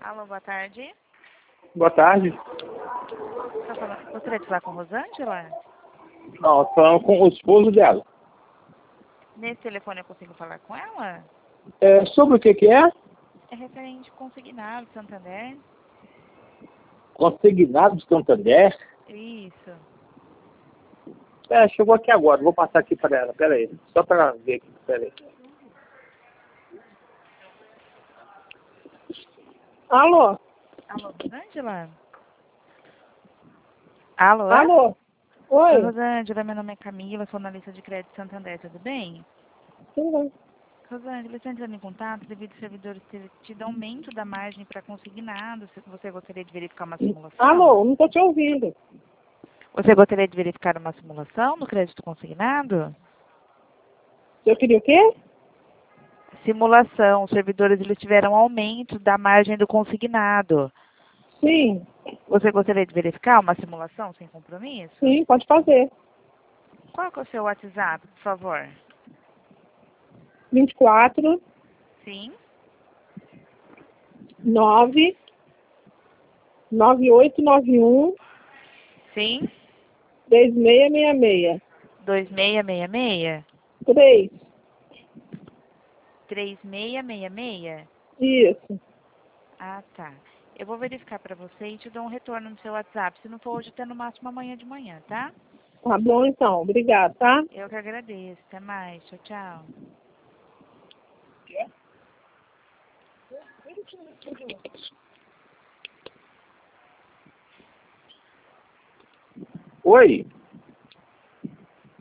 Alô, boa tarde. Boa tarde. Gostaria de falar com Rosângela? Não, eu tô falando com o esposo dela. Nesse telefone eu consigo falar com ela? Sobre o que é? É referente consignado, Santander. Consignado de Santander? Isso. Chegou aqui agora. Vou passar aqui para ela. Pera aí. Só para ver aqui. Pera aí. Alô? Alô, Rosângela? Alô? Alô? Oi, Oi? Rosângela, meu nome é Camila, sou analista de crédito Santander, tudo bem? Tudo bem. Rosângela, estou entrando em contato devido aos servidores ter tido aumento da margem para consignado. Você gostaria de verificar uma simulação? Alô? Não tô te ouvindo. Você gostaria de verificar uma simulação no crédito consignado? Eu queria o quê? Simulação. Os servidores eles tiveram aumento da margem do consignado. Sim. Você gostaria de verificar uma simulação sem compromisso? Sim, pode fazer. Qual que é o seu WhatsApp, por favor? 24 Sim, 9 9891 sim. 3666. 2666? 3. 3666? Isso. Ah, tá. Eu vou verificar para você e te dou um retorno no seu WhatsApp. Se não for hoje, até no máximo amanhã de manhã, tá? Tá bom então. Obrigado, tá? Eu que agradeço. Até mais. Tchau, tchau. Oi?